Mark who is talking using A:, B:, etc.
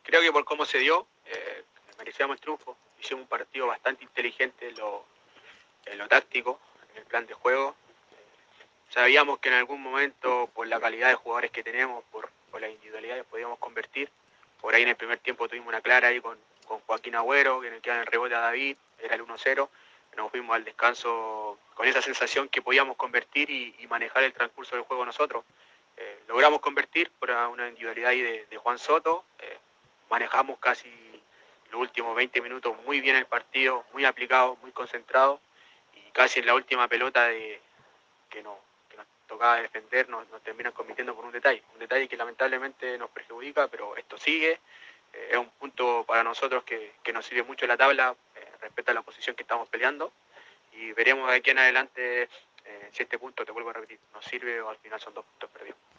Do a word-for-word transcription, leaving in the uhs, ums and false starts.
A: Creo que por cómo se dio, eh, merecíamos el triunfo. Hicimos un partido bastante inteligente en lo, en lo táctico, en el plan de juego. Sabíamos que en algún momento, por la calidad de jugadores que tenemos, por, por las individualidades, podíamos convertir. Por ahí en el primer tiempo tuvimos una clara ahí con, con Joaquín Agüero, que en el que en el rebote a David, era el uno cero. Nos fuimos al descanso con esa sensación que podíamos convertir y, y manejar el transcurso del juego nosotros. Eh, logramos convertir por una individualidad ahí de, de Juan Soto. Eh, manejamos casi los últimos veinte minutos muy bien el partido, muy aplicado, muy concentrado. Y casi en la última pelota de que, no, que nos tocaba defender nos, nos terminan convirtiendo por un detalle. Un detalle que lamentablemente nos perjudica, pero esto sigue. Eh, es un punto para nosotros que, que nos sirve mucho en la tabla eh, respecto a la posición que estamos peleando. Y veremos de aquí en adelante eh, si este punto, te vuelvo a repetir, nos sirve o al final son dos puntos perdidos.